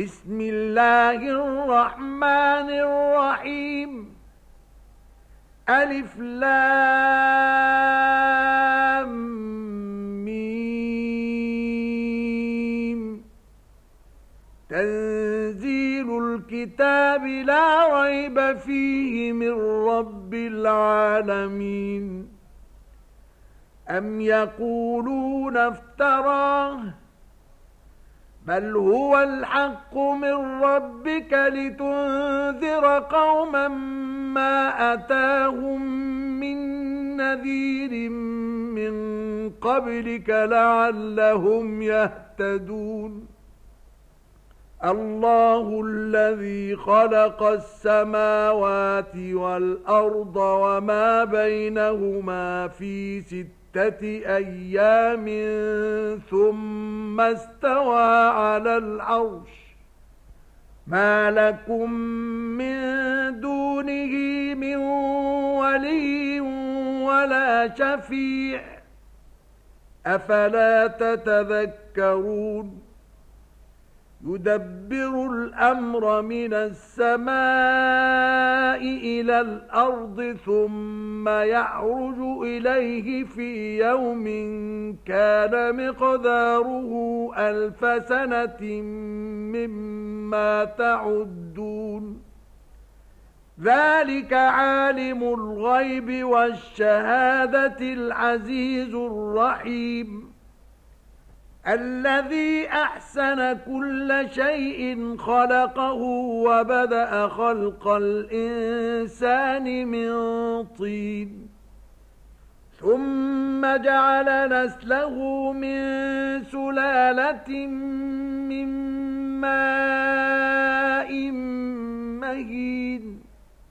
بسم الله الرحمن الرحيم. ألف لام ميم. تنزيل الكتاب لا ريب فيه من رب العالمين. أم يقولون افتراه بل هو الحق من ربك لتنذر قوما ما أتاهم من نذير من قبلك لعلهم يهتدون. الله الذي خلق السماوات والأرض وما بينهما في 6 أيام ثم استوى على العرش. ما لكم من دونه من ولي ولا شفيع أفلا تتذكرون. يدبر الأمر من السماء إلى الأرض ثم يعرج إليه في يوم كان مقداره 1000 سنة مما تعدون. ذلك عالم الغيب والشهادة العزيز الرحيم. الذي أحسن كل شيء خلقه وبدأ خلق الإنسان من طين ثم جعل نسله من سلالة من ماء مهين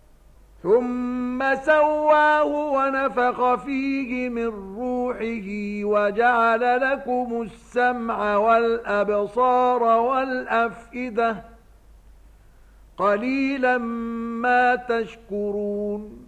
ثم سواه ونفخ فيه من روحه وجعل لكم السمع والأبصار والأفئدة قليلا ما تشكرون.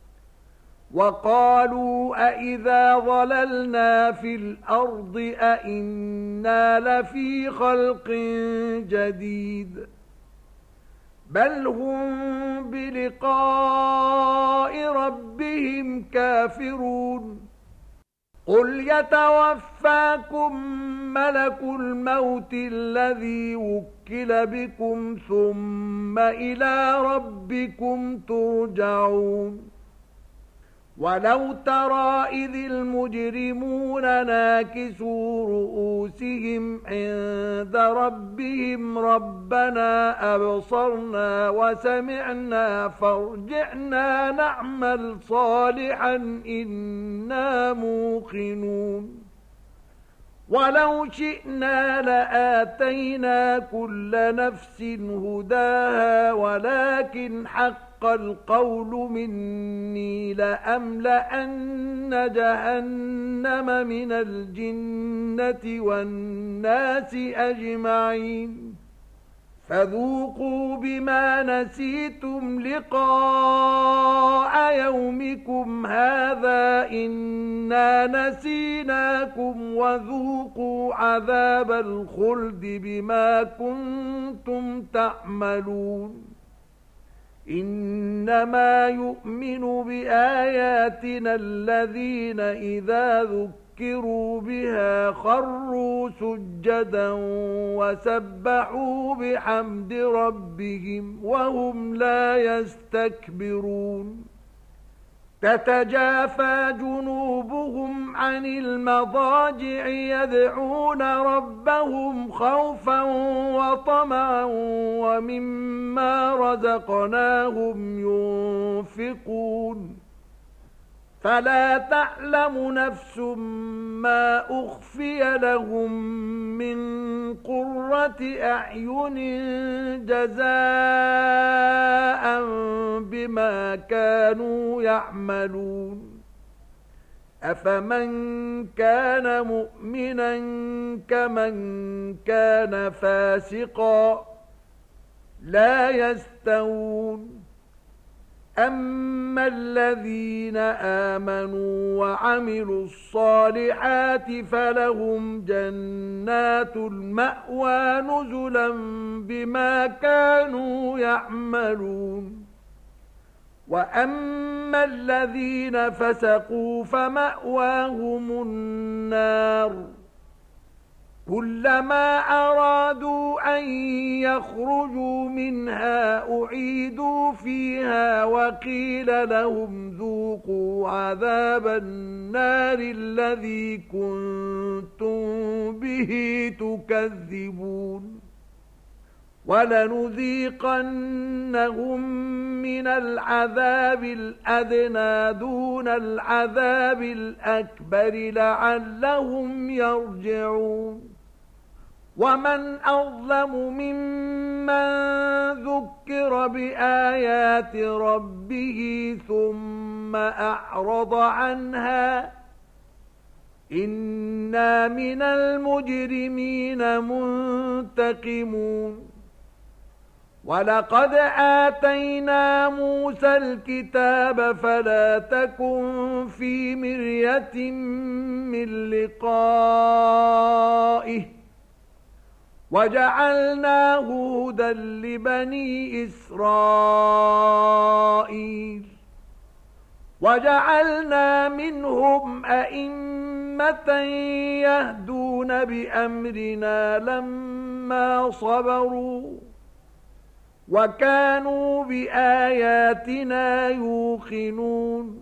وقالوا أإذا ضللنا في الأرض أإنا لفي خلق جديد بل هم بلقاء ربهم كافرون. قل يتوفاكم ملك الموت الذي وكل بكم ثم إلى ربكم ترجعون. ولو ترى إذ المجرمون ناكسوا رؤوسهم عند ربهم ربنا أبصرنا وسمعنا فارجعنا نعمل صالحا إنا موقنون. ولو شئنا لآتينا كل نفس هداها ولكن حق القول مني لأملأن جهنم من الجنة والناس أجمعين. فذوقوا بما نسيتم لقاء يومكم هذا إنا نسيناكم وذوقوا عذاب الخلد بما كنتم تعملون. إنما يؤمن بآياتنا الذين إذا ذكروا بها خروا سجدا وسبحوا بحمد ربهم وهم لا يستكبرون. تتجافى جنوبهم عن المضاجع يدعون ربهم خوفا وطمعا ومما رزقناهم ينفقون. فلا تعلم نفس ما أخفي لهم من قرة أعين جزاء بما كانوا يعملون. أفمن كان مؤمنا كمن كان فاسقا لا يستوون. أما الذين آمنوا وعملوا الصالحات فلهم جنات المأوى نزلا بما كانوا يعملون وأما الذين فسقوا فمأواهم النار كلما أرادوا أن يخرجوا منها أعيدوا فيها وقيل لهم ذوقوا عذاب النار الذي كنتم به تكذبون ولنذيقنهم من العذاب الأدنى دون العذاب الأكبر لعلهم يرجعون ومن أظلم ممن ذكر بآيات ربه ثم أعرض عنها إنا من المجرمين منتقمون ولقد آتينا موسى الكتاب فلا تكن في مرية من لقائه وجعلناه هدى لبني إسرائيل وجعلنا منهم أئمة يهدون بأمرنا لما صبروا وكانوا بآياتنا يوقنون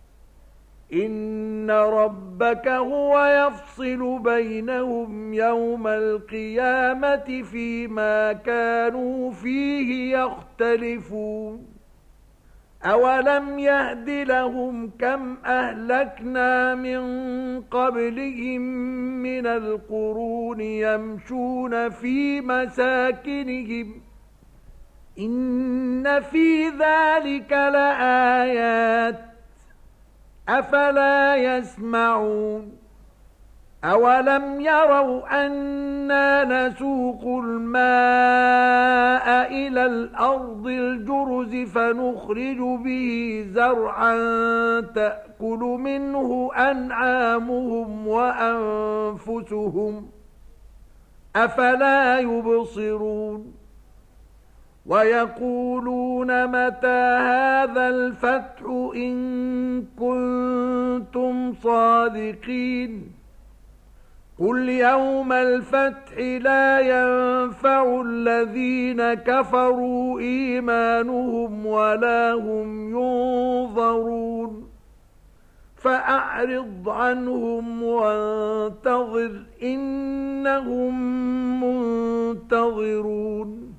إن ربك هو يفصل بينهم يوم القيامة فيما كانوا فيه يختلفون أولم يهد لهم كم أهلكنا من قبلهم من القرون يمشون في مساكنهم إن في ذلك لآيات أفلا يسمعون أولم يروا أنا نسوق الماء إلى الأرض الجرز فنخرج به زرعا تأكل منه أنعامهم وأنفسهم أفلا يبصرون ويقولون متى هذا الفتح إن كنتم صادقين قل يوم الفتح لا ينفع الذين كفروا إيمانهم ولا هم ينظرون فأعرض عنهم وانتظر إنهم منتظرون